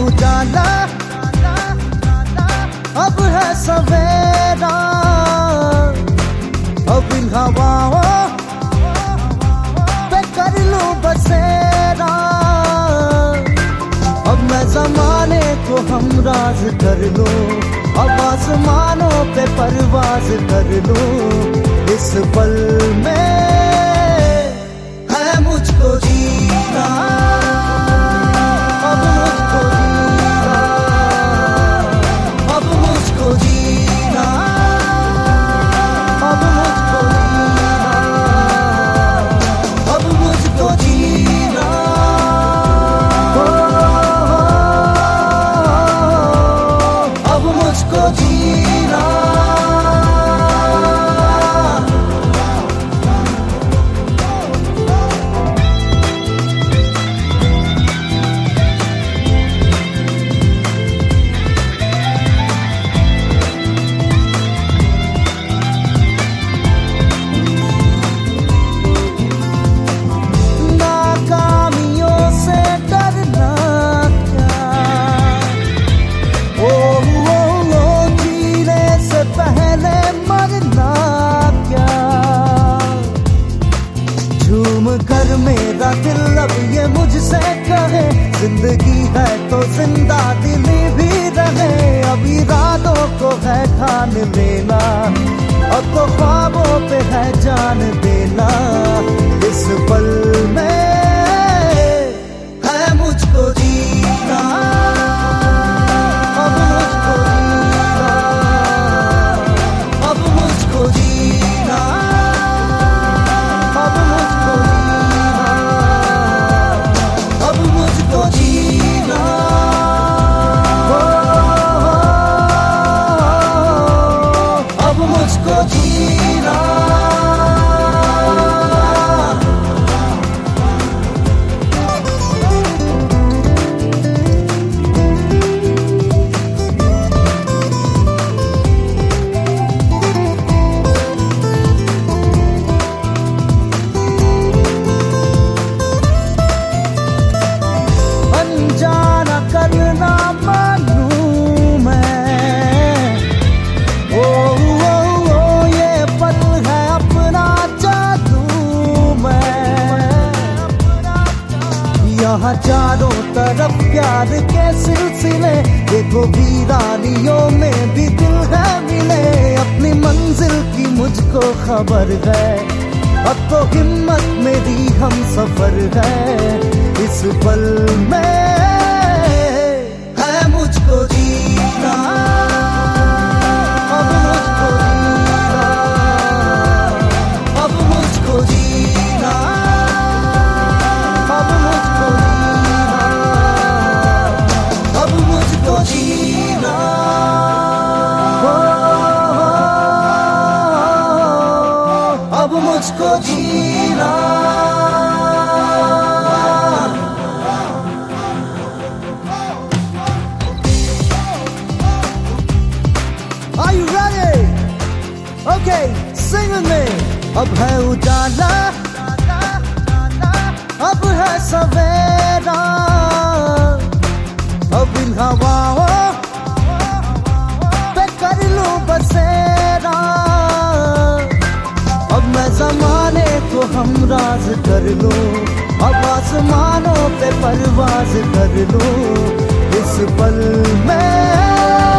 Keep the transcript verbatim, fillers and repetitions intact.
उजाला, अब है सवेरा, अब इन हवाओं पे कर लूं बसेरा। अब मैं ज़माने को हमराज कर लूं, अब आसमानों पे परवाज कर लूं। इस पल में है मुझको जीना, अब मुझको जीना, अब मुझको जीना, अब मुझको जीना, अब मुझको जीना, अब मुझको जीना। कर मेरा दिल अब ये मुझसे कहे, जिंदगी है तो जिंदा दिली भी रहे। अब इरादों को है ठान लेना, अब तो ख्वाबों पे है जान देना। इस पल में है मुझको जीना, अब मुझको जीना, अब मुझको जीना, अब मुझको जीना, अब मुझको जीना। अनजाना करना मानूं मैं, ओ, ओ, ओ ये पल है अपना जादू मैं। यहाँ चारों तरफ प्यार के सिलसिले, देखो वीरानियों में भी दिल है मिले। अपनी मंजिल की मुझको खबर है, अब तो हिम्मत मेरी हम सफर है। इस पल में है मुझको जीना, अब मुझको जीना, अब मुझको जीना, अब मुझको जीना, अब मुझको जीना, अब मुझको जीना। Are you ready? Okay, sing with me. अब है उजाला, अब है सवेरा, अब इन हवाओं पे कर लूं बसेरा। अब मैं ज़माने को हमराज कर लूं, अब आसमानों पे परवाज कर लूं। इस पल में